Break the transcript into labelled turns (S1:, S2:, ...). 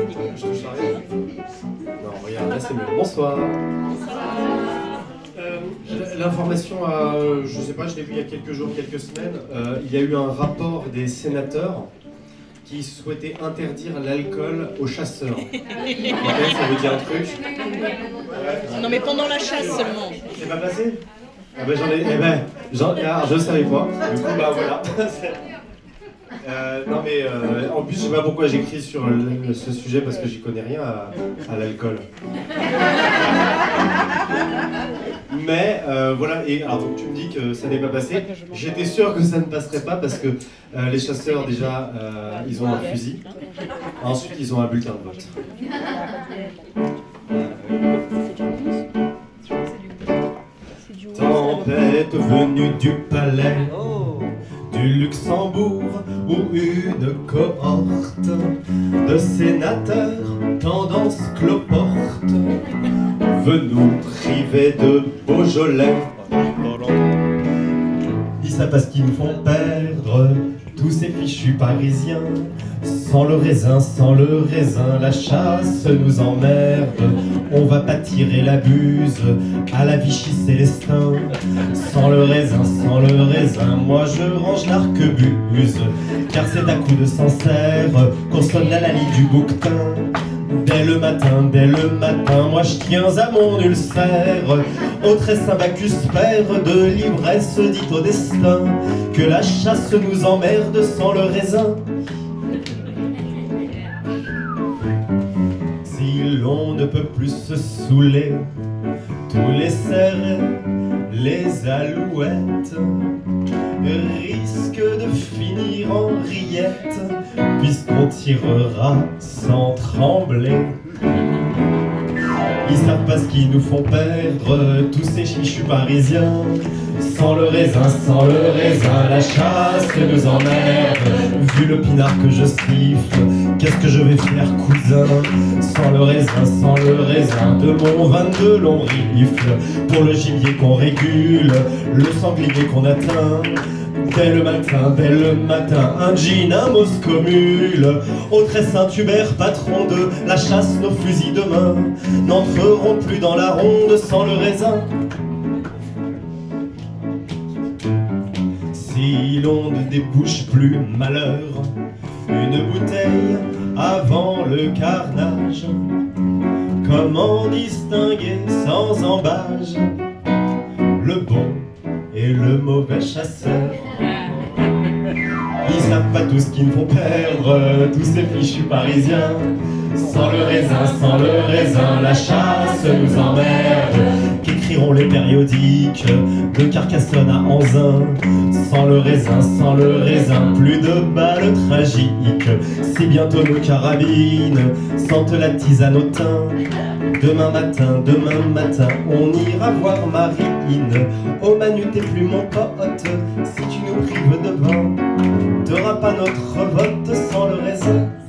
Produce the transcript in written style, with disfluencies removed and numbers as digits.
S1: Je touche à rien. Non, regarde, là c'est mieux. Bonsoir. L'information, je sais pas, je l'ai vu il y a quelques jours, quelques semaines, il y a eu un rapport des sénateurs qui souhaitaient interdire l'alcool aux chasseurs. Okay, ça veut dire un truc.
S2: Non mais pendant la chasse seulement.
S1: C'est pas passé? Ah ben je savais pas. Du coup bah voilà. Non mais en plus je sais pas pourquoi j'écris sur ce sujet parce que j'y connais rien à l'alcool. Mais voilà, et alors donc tu me dis que ça n'est pas passé. J'étais sûr que ça ne passerait pas parce que les chasseurs déjà ils ont un fusil. Ensuite ils ont un bulletin de vote. Tempête venue du palais du Luxembourg où une cohorte de sénateurs tendance cloporte veut nous priver de Beaujolais. Ils savent pas ce qu'ils nous font perdre, tous ces fichus parisiens. Sans le raisin, la chasse nous emmerde. On va pas tirer la buse à la Vichy Célestin. Sans le raisin, moi je range l'arquebuse. Car c'est à coup de Sancerre qu'on sonne la lalie du bouquetin. Dès le matin, moi je tiens à mon ulcère. Au Tressin Bacchus, père de l'ivresse, dit au destin que la chasse nous emmerde sans le raisin. Si l'on ne peut plus se saouler, tous les cerfs, les alouettes risquent de finir en rillettes, puisqu'on tirera sans trembler. Ils savent pas ce qu'ils nous font perdre, tous ces chichus parisiens. Sans le raisin, la chasse nous emmerde. Vu le pinard que je siffle, qu'est-ce que je vais faire, cousin? Sans le raisin, de mon 22 l'on rifle. Pour le gibier qu'on régule, le sanglier qu'on atteint. Dès le matin, un jean, un moscomule. Au Tressin Hubert, patron de la chasse, nos fusils de main n'entreront plus dans la ronde sans le raisin. Si l'on ne débouche plus malheur, une bouteille avant le carnage. Comment distinguer sans embâge le bon et le mauvais chasseur? Ils savent pas tout ce qu'ils me font perdre, tous ces fichus parisiens. Sans le raisin, la chasse nous emmerde. Qu'écriront les périodiques de Carcassonne à Anzin? Sans le raisin, plus de balles tragiques. Si bientôt nos carabines sentent la tisane au thym. Demain matin, on ira voir Marine. Oh Manu, t'es plus mon pote, si tu nous prives de vin, t'auras pas notre vote sans le raisin.